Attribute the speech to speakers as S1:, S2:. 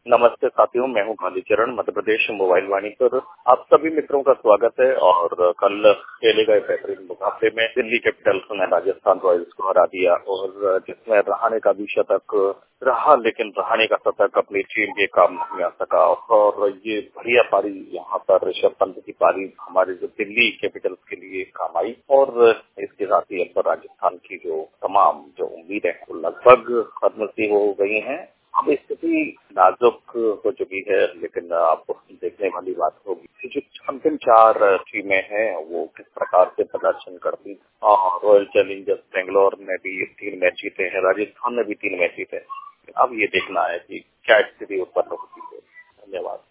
S1: नमस्ते साथियों, मैं हूं कालीचरण, मध्य प्रदेश मोबाइल वाणी पर आप सभी मित्रों का स्वागत है। और कल खेले गए बेहतरीन मुकाबले में दिल्ली कैपिटल्स ने राजस्थान रॉयल्स को हरा दिया और जिसमें रहाणे का भी शतक रहा, लेकिन रहाणे का शतक अपनी टीम के काम नहीं आ सका। और ये बढ़िया पारी यहाँ पर ऋषभ पंत की पारी हमारे जो दिल्ली कैपिटल्स के लिए काम आई और इसके साथ ही अब पर राजस्थान की जो तमाम जो उम्मीदें हैं वो लगभग खत्म सी हो गई हैं। अब स्थिति नाजुक हो चुकी है, लेकिन आप देखने वाली बात होगी कि जो अंतिम 4 टीमें हैं वो किस प्रकार से प्रदर्शन करती। रॉयल चैलेंजर्स बेंगलोर ने भी 3 मैच जीते हैं, राजस्थान ने भी 3 मैच जीते हैं। अब ये देखना है कि क्या स्थिति उत्पन्न होती है। धन्यवाद।